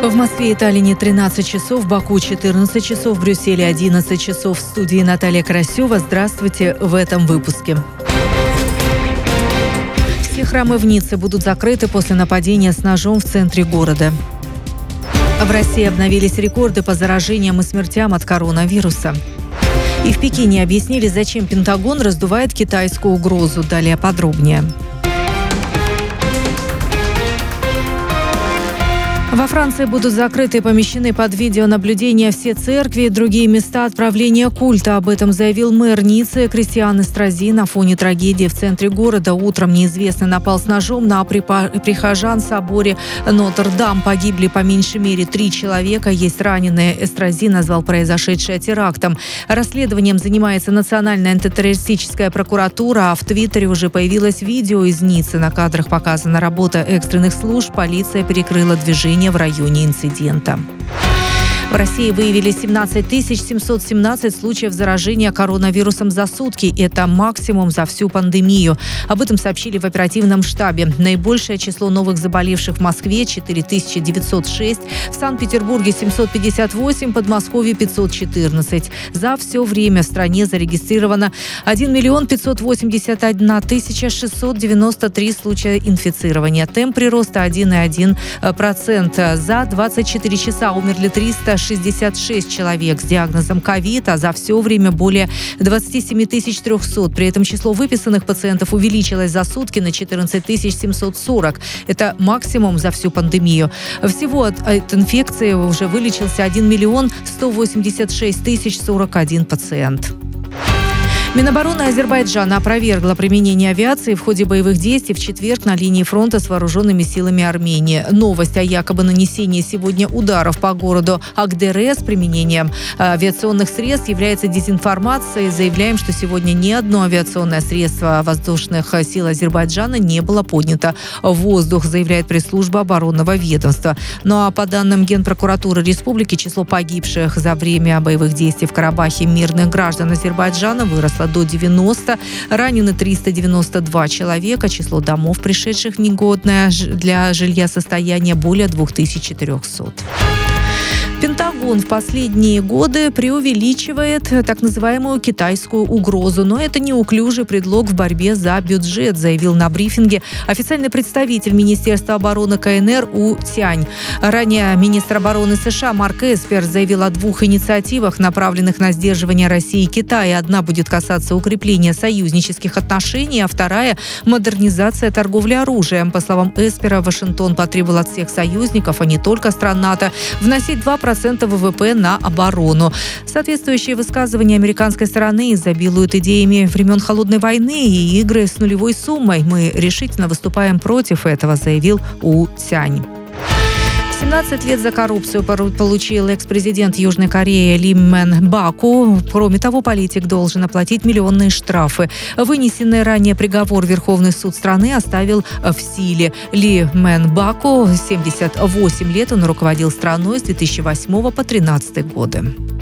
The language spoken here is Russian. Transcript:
В Москве и Таллине 13 часов, в Баку 14 часов, в Брюсселе 11 часов. В студии Наталья Карасева. Здравствуйте в этом выпуске. Все храмы в Ницце будут закрыты после нападения с ножом в центре города. В России обновились рекорды по заражениям и смертям от коронавируса. И в Пекине объяснили, зачем Пентагон раздувает китайскую угрозу. Далее подробнее. Во Франции будут закрыты и помещены под видеонаблюдение все церкви и другие места отправления культа. Об этом заявил мэр Ниццы Кристиан Эстрази на фоне трагедии в центре города. Утром неизвестный напал с ножом на прихожан в соборе Нотр-Дам. Погибли по меньшей мере 3 человека. Есть раненые. Эстрази назвал произошедшее терактом. Расследованием занимается Национальная антитеррористическая прокуратура, а в Твиттере уже появилось видео из Ниццы. На кадрах показана работа экстренных служб. Полиция перекрыла движение в районе инцидента. В России выявили 17 717 случаев заражения коронавирусом за сутки. Это максимум за всю пандемию. Об этом сообщили в оперативном штабе. Наибольшее число новых заболевших в Москве – 4906, в Санкт-Петербурге – 758, в Подмосковье – 514. За все время в стране зарегистрировано 1 581 693 случая инфицирования. Темп прироста 1,1%. За 24 часа умерли 366 человек с диагнозом ковид, а за все время более 27 300. При этом число выписанных пациентов увеличилось за сутки на 14 740. Это максимум за всю пандемию. Всего от инфекции уже вылечился 1 186 041 пациент. Минобороны Азербайджана опровергла применение авиации в ходе боевых действий в четверг на линии фронта с вооруженными силами Армении. Новость о якобы нанесении сегодня ударов по городу Агдере с применением авиационных средств является дезинформацией. Заявляем, что сегодня ни одно авиационное средство воздушных сил Азербайджана не было поднято в воздух, заявляет пресс-служба оборонного ведомства. Ну а по данным Генпрокуратуры Республики, число погибших за время боевых действий в Карабахе мирных граждан Азербайджана выросло до 90, ранены 392 человека, число домов, пришедших в негодное для жилья состояние, более 2400. Пентагон в последние годы преувеличивает так называемую китайскую угрозу. Но это неуклюжий предлог в борьбе за бюджет, заявил на брифинге официальный представитель Министерства обороны КНР У Цянь. Ранее министр обороны США Марк Эспер заявил о 2 инициативах, направленных на сдерживание России и Китая. Одна будет касаться укрепления союзнических отношений, а вторая – модернизация торговли оружием. По словам Эспера, Вашингтон потребовал от всех союзников, а не только стран НАТО, вносить 2% ВВП на оборону. Соответствующие высказывания американской стороны изобилуют идеями времен Холодной войны и игры с нулевой суммой. Мы решительно выступаем против этого, заявил У Цянь. 17 лет за коррупцию получил экс-президент Южной Кореи Ли Мэн Баку. Кроме того, политик должен оплатить миллионные штрафы. Вынесенный ранее приговор Верховный суд страны оставил в силе. Ли Мэн Баку 78 лет. Он руководил страной с 2008 по 2013 годы.